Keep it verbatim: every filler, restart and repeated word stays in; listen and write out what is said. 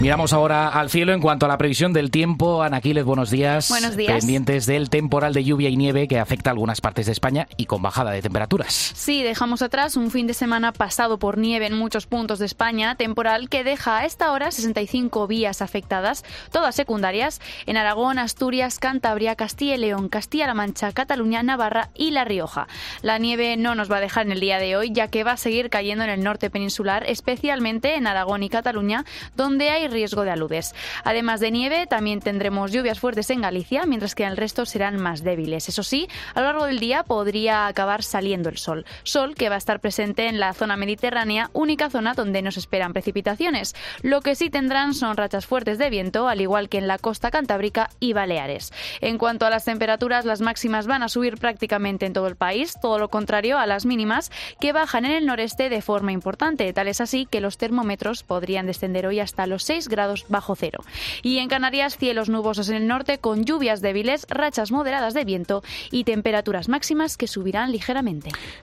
Miramos ahora al cielo en cuanto a la previsión del tiempo. Ana Quílez, buenos días. Buenos días. Pendientes del temporal de lluvia y nieve que afecta a algunas partes de España y con bajada de temperaturas. Sí, dejamos atrás un fin de semana pasado por nieve en muchos puntos de España, temporal que deja a esta hora sesenta y cinco vías afectadas, todas secundarias, en Aragón, Asturias, Cantabria, Castilla y León, Castilla-La Mancha, Cataluña, Navarra y La Rioja. La nieve no nos va a dejar en el día de hoy, ya que va a seguir cayendo en el norte peninsular, especialmente en Aragón y Cataluña, donde hay riesgo de aludes. Además de nieve, también tendremos lluvias fuertes en Galicia, mientras que en el resto serán más débiles. Eso sí, a lo largo del día podría acabar saliendo el sol. Sol que va a estar presente en la zona mediterránea, única zona donde nos esperan precipitaciones. Lo que sí tendrán son rachas fuertes de viento, al igual que en la costa cantábrica y Baleares. En cuanto a las temperaturas, las máximas van a subir prácticamente en todo el país, todo lo contrario a las mínimas, que bajan en el noreste de forma importante. Tal es así que los termómetros podrían descender hoy hasta los seis grados bajo cero. Y en Canarias, cielos nubosos en el norte con lluvias débiles, rachas moderadas de viento y temperaturas máximas que subirán ligeramente.